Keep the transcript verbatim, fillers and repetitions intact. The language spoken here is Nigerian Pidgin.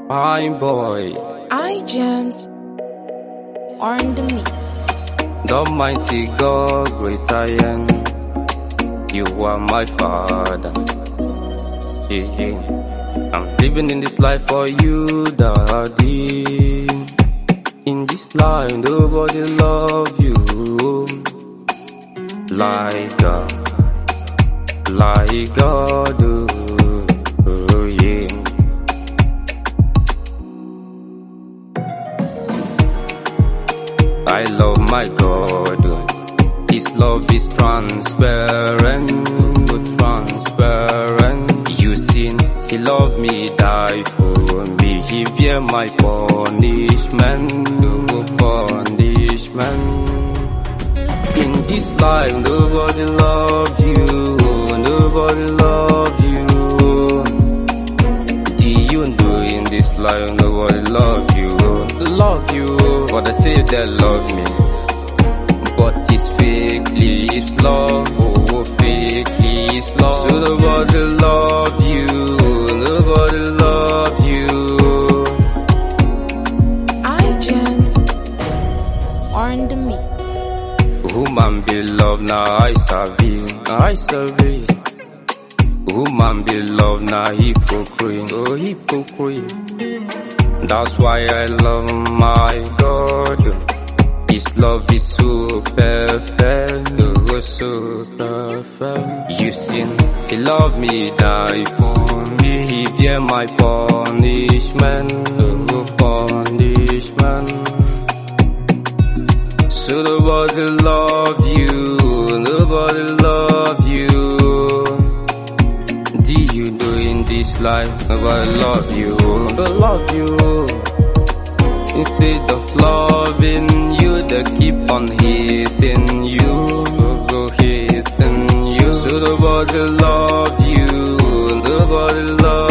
I boy, I Gems on the mix. the mighty God, great I am. You are my Father. Yeah, yeah. I'm living in this life for you, Daddy. In this life, nobody love you like God, like God. Oh, oh yeah. I love my God. His love is transparent, so transparent. You sin, He loved me, die for me. He bear my punishment, no punishment. In this life, nobody love you, nobody love you. Do you know in this life, nobody love you, love you. But I say they love me, but it's fakely, it's love, oh, fakely, it's love. So nobody love you, nobody love you. I Gems on the mix. Woman be love, now I serve you, I serve you. Woman be love, now hypocrite, oh hypocrite. That's why I love my God. His love is so perfect, oh so perfect. You sin, He loved me, die for me. He bear my punishment, oh punishment. So nobody love you, nobody love you. Do you know in this life, nobody love you, nobody love you. Instead of loving you, they keep on hating you, go, go hating you. So nobody love you, nobody love